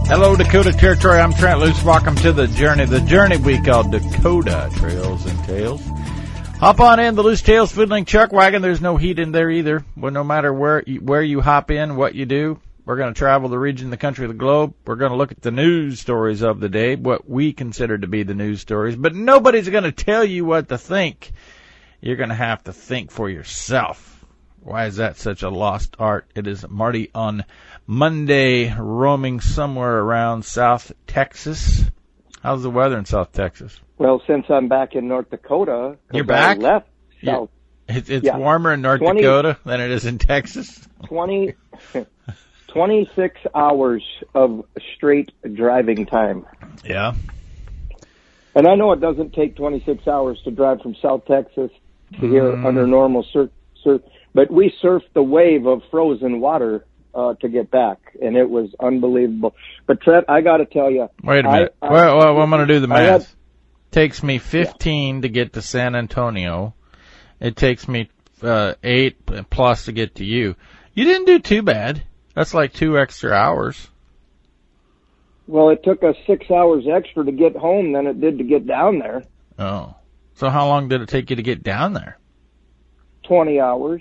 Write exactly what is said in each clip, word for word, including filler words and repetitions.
Hello, Dakota Territory. I'm Trent Luce. Welcome to the journey. The journey we call Dakota Trails and Tales. Hop on in the Loose Tales Food Link Chuck Wagon. There's no heat in there either. Well, no matter where you, where you hop in, what you do, we're going to travel the region, the country, the globe. We're going to look at the news stories of the day, what we consider to be the news stories. But nobody's going to tell you what to think. You're going to have to think for yourself. Why is that such a lost art? It is Marty on Monday, roaming somewhere around South Texas. How's the weather in South Texas? Well, since I'm back in North Dakota, you're back. I left South. It's, it's yeah. warmer in North twenty, Dakota than it is in Texas. twenty, twenty-six hours of straight driving time. Yeah. And I know it doesn't take twenty-six hours to drive from South Texas to here mm. under normal cir- cir- but we surfed the wave of frozen water uh, to get back, and it was unbelievable. But Trent, I got to tell you. Wait a minute. I, I, well, well, I'm going to do the math. Had, takes me fifteen yeah. to get to San Antonio. It takes me uh, eight plus to get to you. You didn't do too bad. That's like two extra hours. Well, it took us six hours extra to get home than it did to get down there. Oh. So how long did it take you to get down there? twenty hours.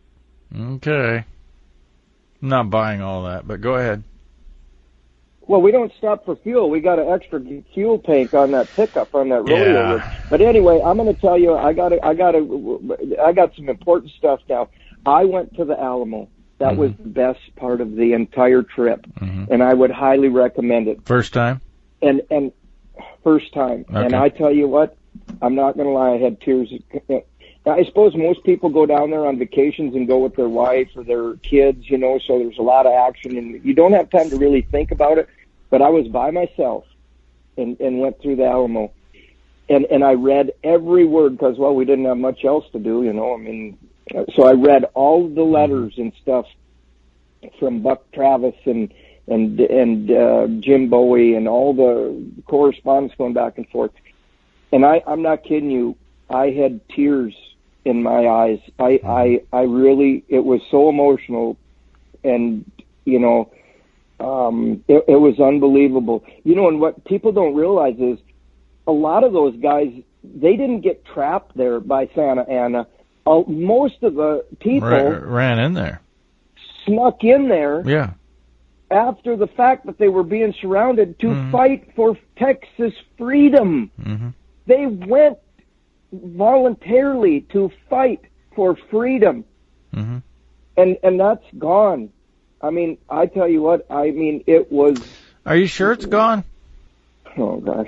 Okay. I'm not buying all that, but go ahead. Well, we don't stop for fuel. We got an extra fuel tank on that pickup on that rodeo. Yeah. But anyway, I'm going to tell you, I got, I got, I got some important stuff now. I went to the Alamo. That mm-hmm. was the best part of the entire trip, mm-hmm. and I would highly recommend it. First time? And and first time. Okay. And I tell you what, I'm not going to lie, I had tears. I suppose most people go down there on vacations and go with their wife or their kids, you know, so there's a lot of action, and you don't have time to really think about it. But I was by myself and, and went through the Alamo. And, and I read every word because, well, we didn't have much else to do, you know. I mean, so I read all the letters and stuff from Buck Travis and and and uh, Jim Bowie and all the correspondence going back and forth. And I, I'm not kidding you. I had tears in my eyes. I, I, I really, it was so emotional, and, you know, um, it, it was unbelievable. You know, and what people don't realize is a lot of those guys, they didn't get trapped there by Santa Ana. Uh, most of the people ran, ran in there, snuck in there. Yeah. After the fact that they were being surrounded to mm-hmm. fight for Texas freedom. Mm-hmm. They went voluntarily to fight for freedom. Mm-hmm. And and that's gone. I mean, I tell you what, I mean, it was... Are you sure it's gone? Oh, gosh.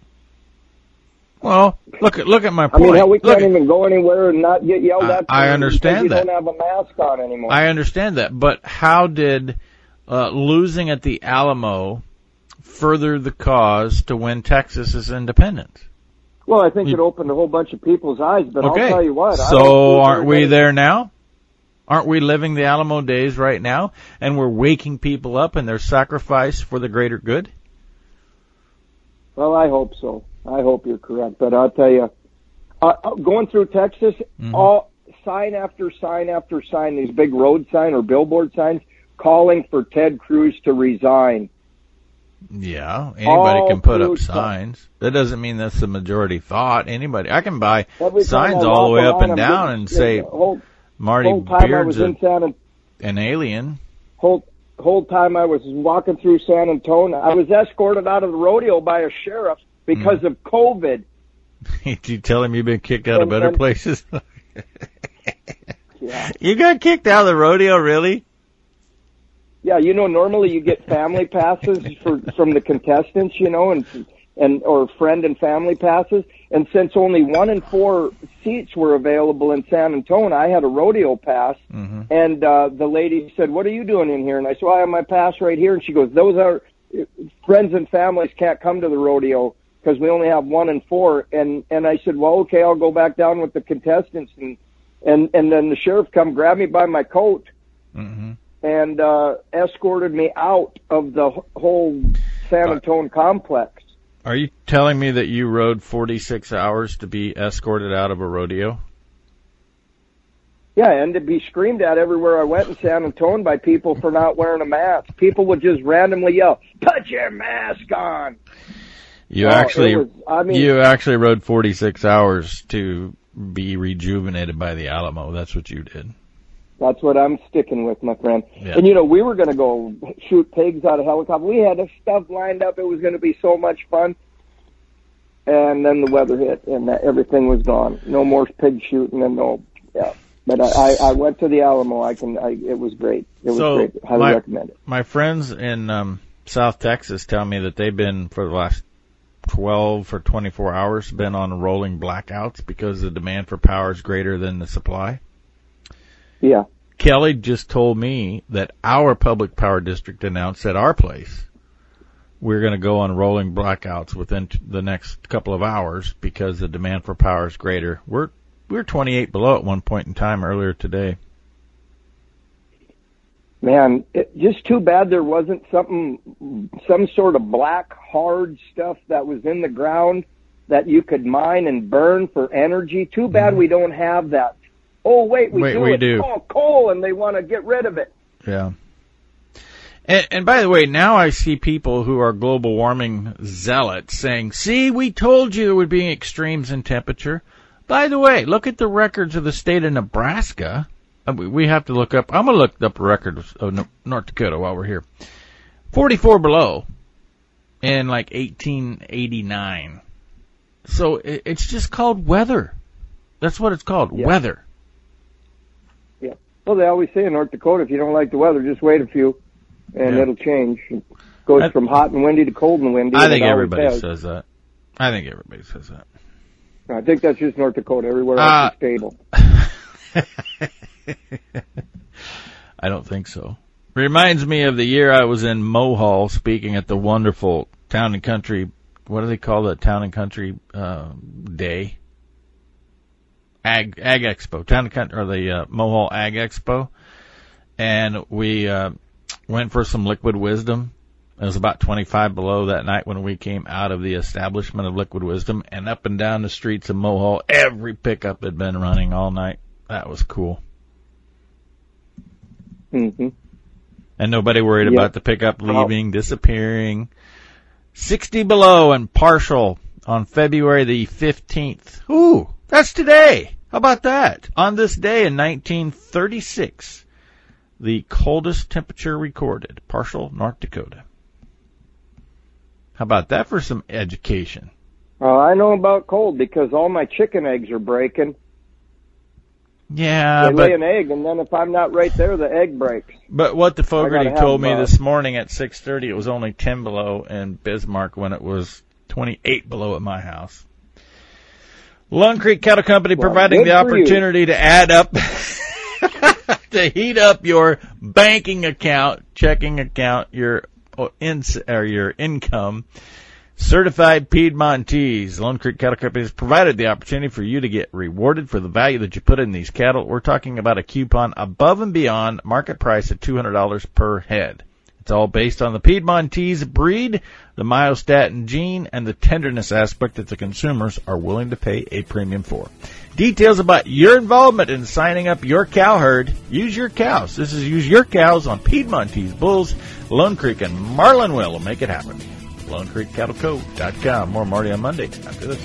Well, look at look at my point. I mean, hell, we look can't at, even go anywhere and not get yelled at. I, I understand that. You don't have a mask on anymore. I understand that, but how did uh, losing at the Alamo further the cause to win Texas's independence? Well, I think it opened a whole bunch of people's eyes, but okay. I'll tell you what. So aren't we there now? Aren't we living the Alamo days right now? And we're waking people up in their sacrifice for the greater good? Well, I hope so. I hope you're correct. But I'll tell you, uh, going through Texas, mm-hmm. all sign after sign after sign, these big road sign or billboard signs calling for Ted Cruz to resign. Yeah, anybody all can put up signs. That doesn't mean that's the majority thought. Anybody, I can buy Every signs all the way up and down and say, whole, Marty whole time Beard's I was in a, San, an alien. Whole, whole time I was walking through San Antonio, I was escorted out of the rodeo by a sheriff because mm. of COVID. Did you tell him you've been kicked out and, of better and, places? Yeah. You got kicked out of the rodeo, really? Yeah, you know, normally you get family passes for from the contestants, you know, and and or friend and family passes. And since only one in four seats were available in San Antonio, I had a rodeo pass. Mm-hmm. And uh, the lady said, "What are you doing in here?" And I said, well, "I have my pass right here." And she goes, "Those are friends and families can't come to the rodeo because we only have one in four." And and I said, "Well, okay, I'll go back down with the contestants." And and and then the sheriff come grab me by my coat. Mm-hmm. And uh, escorted me out of the whole San Antonio uh, complex. Are you telling me that you rode forty-six hours to be escorted out of a rodeo? Yeah, and to be screamed at everywhere I went in San Antonio by people for not wearing a mask. People would just randomly yell, "Put your mask on!" You oh, actually, was, I mean, you actually rode forty-six hours to be rejuvenated by the Alamo. That's what you did. That's what I'm sticking with, my friend. Yeah. And, you know, we were going to go shoot pigs out of helicopter. We had the stuff lined up. It was going to be so much fun. And then the weather hit, and that, everything was gone. No more pig shooting, and no, yeah. But I, I, I went to the Alamo. I can. I, it was great. It was so great. Highly my, recommend it. My friends in um, South Texas tell me that they've been, for the last twelve or twenty-four hours, been on rolling blackouts because the demand for power is greater than the supply. Yeah. Kelly just told me that our public power district announced at our place we're going to go on rolling blackouts within t- the next couple of hours because the demand for power is greater. We're we were twenty-eight below at one point in time earlier today. Man, it, just too bad there wasn't something, some sort of black, hard stuff that was in the ground that you could mine and burn for energy. Too bad mm-hmm. we don't have that. Oh, wait, we wait, do. We it's do. called coal, and they want to get rid of it. Yeah. And, and by the way, now I see people who are global warming zealots saying, see, we told you there would be extremes in temperature. By the way, look at the records of the state of Nebraska. We have to look up, I'm going to look up the records of North Dakota while we're here. forty-four below in like eighteen eighty-nine. So it's just called weather. That's what it's called, yeah. Weather. Yeah. Well, they always say in North Dakota, if you don't like the weather, just wait a few, and yeah. it'll change. It goes I, from hot and windy to cold and windy. I think everybody has. says that. I think everybody says that. I think that's just North Dakota. Everywhere else uh, is stable. I don't think so. Reminds me of the year I was in Mohall speaking at the wonderful Town and Country, what do they call that, Town and Country uh, Day? Ag Ag Expo, Town and Country, or the uh, Mohall Ag Expo. And we uh, went for some liquid wisdom. It was about twenty-five below that night when we came out of the establishment of Liquid Wisdom, and up and down the streets of Mohall, every pickup had been running all night. That was cool. Mm-hmm. And nobody worried yep. about the pickup leaving, oh. disappearing. sixty below and partial on February the fifteenth. Ooh, that's today. How about that? On this day in nineteen thirty-six, the coldest temperature recorded, partial North Dakota. How about that for some education? Uh, I know about cold because all my chicken eggs are breaking. Yeah, they but, lay an egg, and then if I'm not right there, the egg breaks. But what the Fogarty told me uh, this morning at six thirty, it was only ten below in Bismarck when it was twenty-eight below at my house. Lone Creek Cattle Company well, providing the opportunity you. to add up, to heat up your banking account, checking account, your in, or your income. Certified Piedmontese. Lone Creek Cattle Company has provided the opportunity for you to get rewarded for the value that you put in these cattle. We're talking about a coupon above and beyond market price at two hundred dollars per head. It's all based on the Piedmontese breed, the myostatin gene, and the tenderness aspect that the consumers are willing to pay a premium for. Details about your involvement in signing up your cow herd. Use your cows. This is Use Your Cows on Piedmontese Bulls. Lone Creek and Marlinville will make it happen. Lone Creek Cattle Co dot com. More Marty on Monday after this.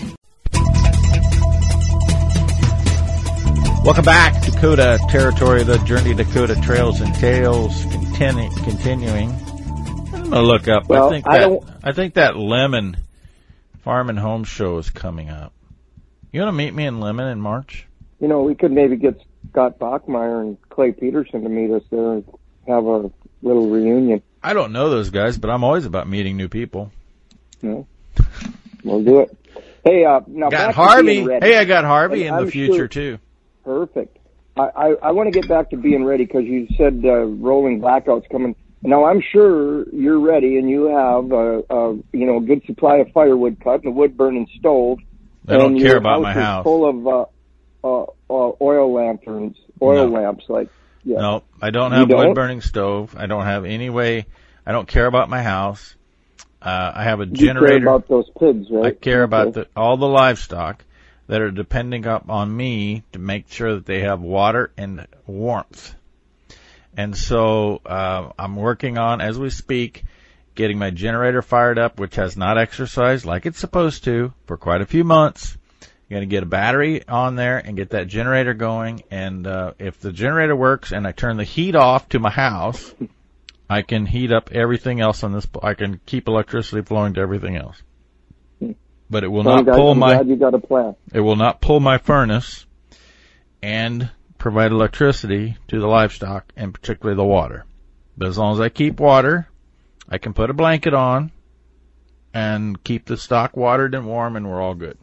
Welcome back, Dakota Territory, the Journey Dakota Trails and Tales continu- continuing. I'm gonna look up. Well, I think I that don't... I think that Lemon Farm and Home Show is coming up. You want to meet me in Lemon in March? You know, we could maybe get Scott Bachmeyer and Clay Peterson to meet us there and have a little reunion. I don't know those guys, but I'm always about meeting new people. No, we'll do it. Hey, uh, now got back Harvey. To being ready. Hey, I got Harvey and in I'm the future sure, too. Perfect. I, I, I want to get back to being ready because you said uh, rolling blackouts coming. Now I'm sure you're ready and you have a, a you know a good supply of firewood cut and a wood burning stove. I don't and care your about house my is house. Full of uh, uh, uh, oil lanterns, oil no. lamps, like. Yeah. No, I don't have don't? wood burning stove. I don't have any way. I don't care about my house. Uh, I have a you generator. You care about those pigs, right? I care okay. about the, all the livestock. that are depending up on me to make sure that they have water and warmth. And so uh, I'm working on, as we speak, getting my generator fired up, which has not exercised like it's supposed to for quite a few months. I'm going to get a battery on there and get that generator going. And uh, if the generator works and I turn the heat off to my house, I can heat up everything else on this. I can keep electricity flowing to everything else. But it will well, not guys, pull I'm my. glad you got a plan. It will not pull my furnace and provide electricity to the livestock, and particularly the water. But as long as I keep water, I can put a blanket on and keep the stock watered and warm, and we're all good.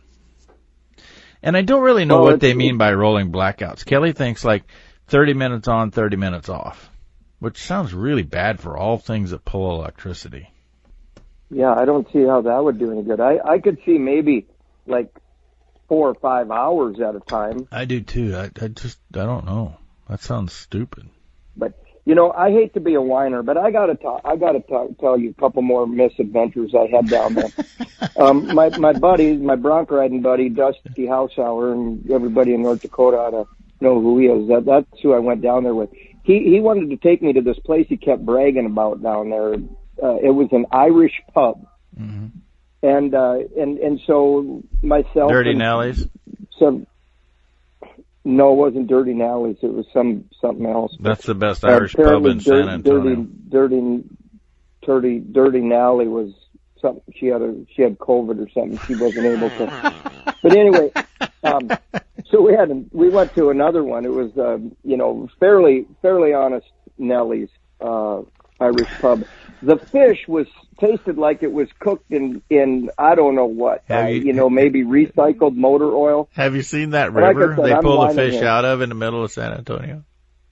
And I don't really know well, what they mean by rolling blackouts. Kelly thinks like thirty minutes on, thirty minutes off, which sounds really bad for all things that pull electricity. Yeah, I don't see how that would do any good. I, I could see maybe like four or five hours at a time. I do too. I, I just, I don't know. That sounds stupid. But, you know, I hate to be a whiner, but I gotta talk, I gotta talk, tell you a couple more misadventures I had down there. um, my, my buddy, my bronc riding buddy, Dusty Hausauer, and everybody in North Dakota ought to know who he is. That, that's who I went down there with. He, he wanted to take me to this place he kept bragging about down there. Uh, it was an Irish pub. Mm-hmm. And, uh, and, and so myself. Dirty and Nellies? Some, no, it wasn't Dirty Nellies. It was some, something else. That's the best uh, Irish pub in Dirty, San Antonio. Dirty, dirty, dirty, dirty Nellie was something. She had a, she had COVID or something. She wasn't able to. But anyway, um, so we had, we went to another one. It was, uh, you know, fairly, fairly honest Nellie's, uh, Irish pub. The fish was tasted like it was cooked in, in I don't know what, uh, you, you know, maybe recycled motor oil. Have you seen that like river said, they I'm pull the fish him. out of in the middle of San Antonio?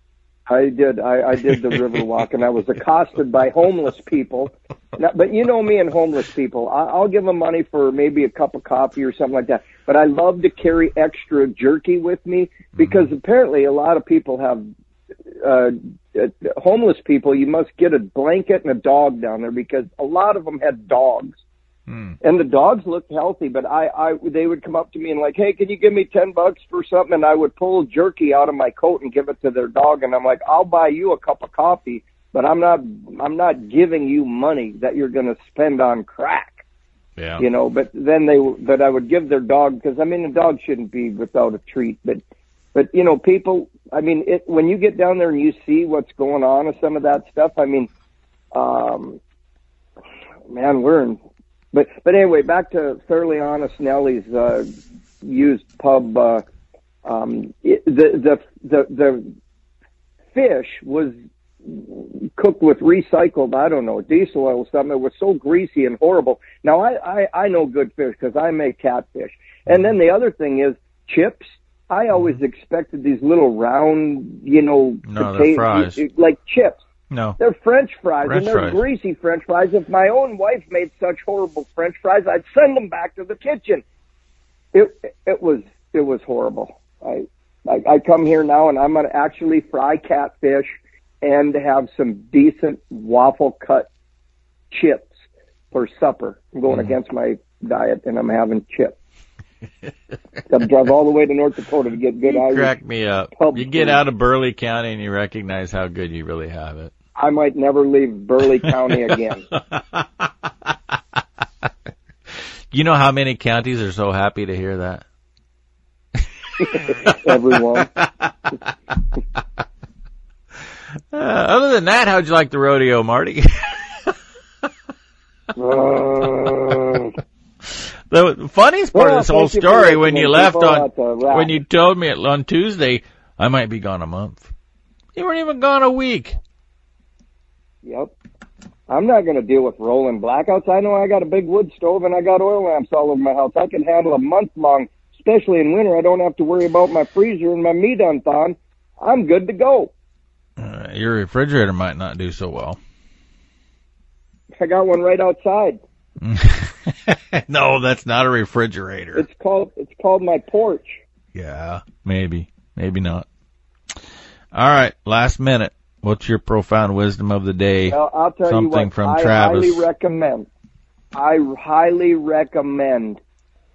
I did. I, I did the river walk, and I was accosted by homeless people. Now, but you know me and homeless people. I, I'll give them money for maybe a cup of coffee or something like that. But I love to carry extra jerky with me because mm-hmm. apparently a lot of people have uh, uh, homeless people. You must get a blanket and a dog down there because a lot of them had dogs. And the dogs looked healthy, but I, I, they would come up to me and like, hey, can you give me ten bucks for something? And I would pull jerky out of my coat and give it to their dog. And I'm like, I'll buy you a cup of coffee, but I'm not, I'm not giving you money that you're going to spend on crack. Yeah. You know, but then they, but I would give their dog, because I mean, a dog shouldn't be without a treat, but, but, you know, people, I mean, it, when you get down there and you see what's going on with some of that stuff, I mean, um, man, we're in, But but anyway, back to Fairly Honest Nellie's uh, used pub. Uh, um, it, the the the the fish was cooked with recycled, I don't know, diesel oil or something. It was so greasy and horrible. Now I I, I know good fish because I make catfish. And then the other thing is chips. I always expected these little round, you know, no, potatoes, fries. like chips. No. They're French fries, French and they're fries. greasy French fries. If my own wife made such horrible French fries, I'd send them back to the kitchen. It it was it was horrible. I I, I come here now, and I'm going to actually fry catfish and have some decent waffle cut chips for supper. I'm going mm. against my diet, and I'm having chips. Got to drive all the way to North Dakota to get good you Irish. Crack me up. You get food. out of Burleigh County and you recognize how good you really have it. I might never leave Burleigh County again. You know how many counties are so happy to hear that? Everyone. uh, other than that, how'd you like the rodeo, Marty? uh... The funniest part well, of this whole you story, when you left on, uh, when you told me on Tuesday, I might be gone a month. You weren't even gone a week. Yep. I'm not going to deal with rolling blackouts. I know I got a big wood stove and I got oil lamps all over my house. I can handle a month long, especially in winter. I don't have to worry about my freezer and my meat unthawed. I'm good to go. Uh, your refrigerator might not do so well. I got one right outside. No, that's not a refrigerator. It's called it's called my porch. Yeah, maybe, maybe not. All right, last minute. What's your profound wisdom of the day? Well, I'll tell Something you what, from I Travis. highly recommend. I highly recommend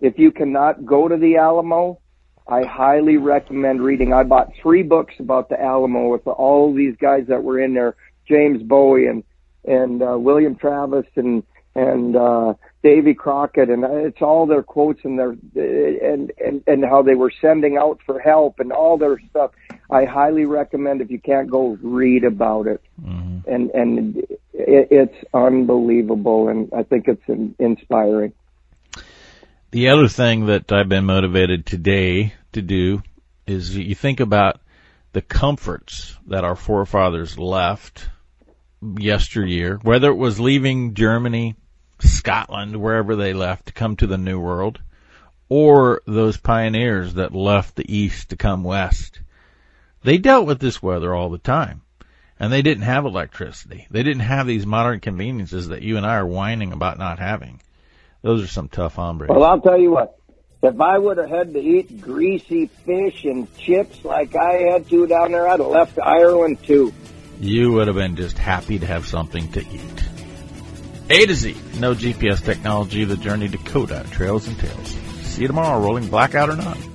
if you cannot go to the Alamo, I highly recommend reading. I bought three books about the Alamo with all these guys that were in there, James Bowie and and uh, William Travis and and uh, Davy Crockett, and it's all their quotes and their and, and and how they were sending out for help and all their stuff. I highly recommend, if you can't go, read about it. Mm-hmm. And and it, it's unbelievable, and I think it's in, inspiring. The other thing that I've been motivated today to do is you think about the comforts that our forefathers left yesteryear, whether it was leaving Germany, Scotland, wherever they left to come to the New World, or those pioneers that left the East to come West. They dealt with this weather all the time, and they didn't have electricity. They didn't have these modern conveniences that you and I are whining about not having. Those are some tough hombres. Well, I'll tell you what. If I would have had to eat greasy fish and chips like I had to down there, I'd have left Ireland too. You would have been just happy to have something to eat. A to Z, no G P S technology, the Journey Dakota, Trails and Tales. See you tomorrow, rolling blackout or not.